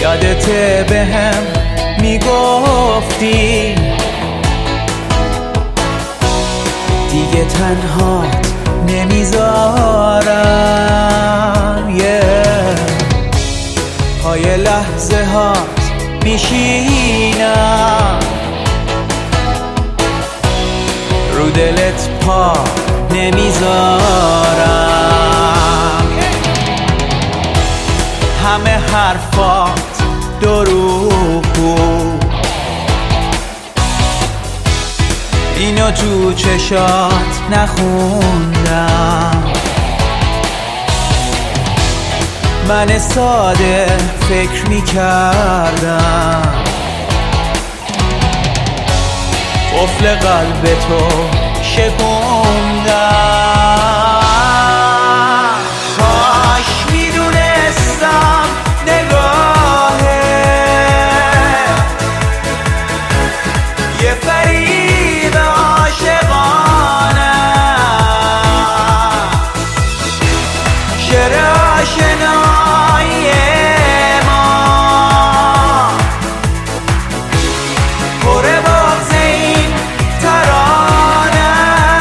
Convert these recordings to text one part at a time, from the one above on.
یادته بهم میگفتی دیگه تنهات نمیذارم پای لحظه هات میشینم رو دلت پا نمیذارم همه حرفات دروغ بود اینو تو چشات نخوندم من ساده فکر میکردم قفل قلب تو شکوندم کاش میدونستم نگاهه یه فریب عاشقانه شعر آشنایی ما پر باز این ترانه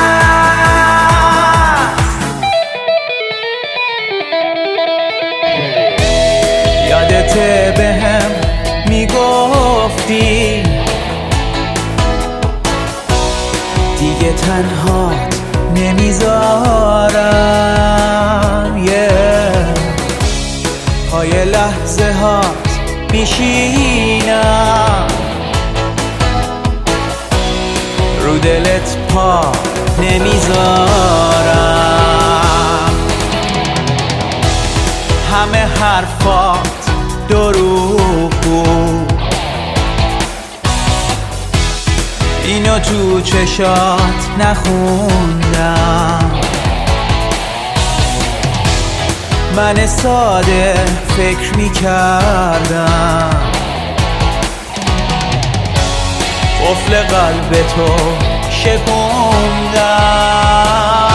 یادته بهم میگفتی دیگه تنهات نمیذارم پای لحظه هات میشینم رو دلت پا نمیذارم همه حرفات دروغ بود اینو تو چشات نخوندم من ساده فکر میکردم قفل قلب تو شکوندم